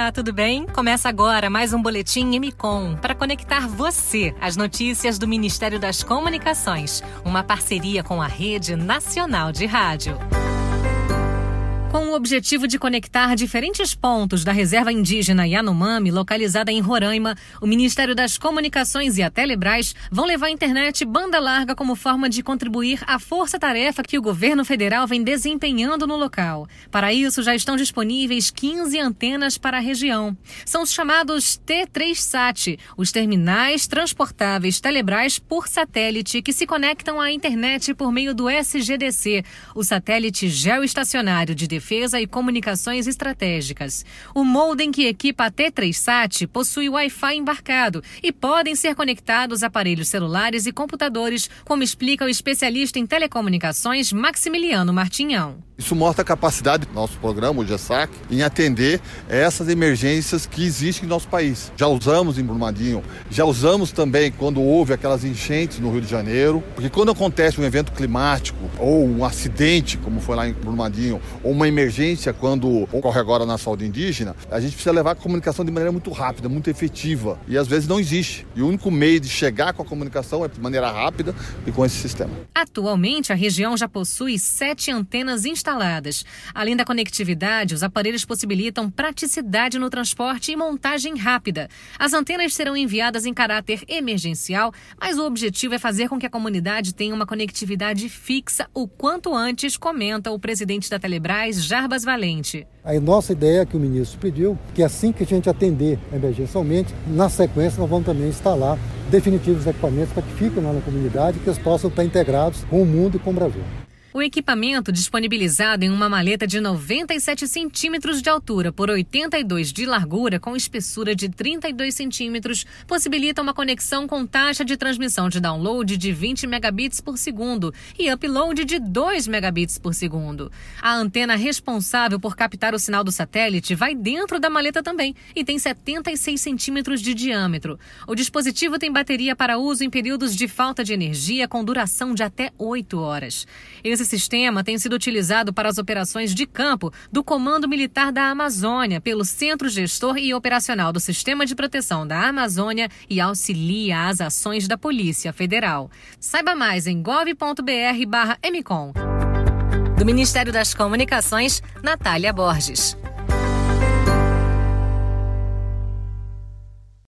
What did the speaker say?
Olá, tudo bem? Começa agora mais um Boletim MCOM para conectar você às notícias do Ministério das Comunicações, uma parceria com a Rede Nacional de Rádio. Com o objetivo de conectar diferentes pontos da reserva indígena Yanomami, localizada em Roraima, o Ministério das Comunicações e a Telebrás vão levar a internet banda larga como forma de contribuir à força-tarefa que o governo federal vem desempenhando no local. Para isso, já estão disponíveis 15 antenas para a região. São os chamados T3Sat, os terminais transportáveis Telebrás por satélite que se conectam à internet por meio do SGDC, o satélite geoestacionário de defesa e comunicações estratégicas. O modem que equipa a T3Sat possui Wi-Fi embarcado e podem ser conectados a aparelhos celulares e computadores, como explica o especialista em telecomunicações Maximiliano Martinhão. Isso mostra a capacidade do nosso programa, o GESAC, em atender essas emergências que existem no nosso país. Já usamos em Brumadinho, já usamos também quando houve aquelas enchentes no Rio de Janeiro, porque quando acontece um evento climático ou um acidente, como foi lá em Brumadinho, ou uma emergência quando ocorre agora na saúde indígena, a gente precisa levar a comunicação de maneira muito rápida, muito efetiva, e às vezes não existe. E o único meio de chegar com a comunicação é de maneira rápida e com esse sistema. Atualmente, a região já possui 7 antenas instaladas. Além da conectividade, os aparelhos possibilitam praticidade no transporte e montagem rápida. As antenas serão enviadas em caráter emergencial, mas o objetivo é fazer com que a comunidade tenha uma conectividade fixa o quanto antes, comenta o presidente da Telebrás, Jarbas Valente. A nossa ideia é que o ministro pediu que assim que a gente atender emergencialmente, na sequência nós vamos também instalar definitivos equipamentos para que fiquem lá na comunidade e que eles possam estar integrados com o mundo e com o Brasil. O equipamento, disponibilizado em uma maleta de 97 centímetros de altura por 82 de largura, com espessura de 32 centímetros, possibilita uma conexão com taxa de transmissão de download de 20 megabits por segundo e upload de 2 megabits por segundo. A antena responsável por captar o sinal do satélite vai dentro da maleta também e tem 76 centímetros de diâmetro. O dispositivo tem bateria para uso em períodos de falta de energia com duração de até 8 horas. Esse sistema tem sido utilizado para as operações de campo do Comando Militar da Amazônia, pelo Centro Gestor e Operacional do Sistema de Proteção da Amazônia e auxilia as ações da Polícia Federal. Saiba mais em gov.br/MCOM. Do Ministério das Comunicações, Natália Borges.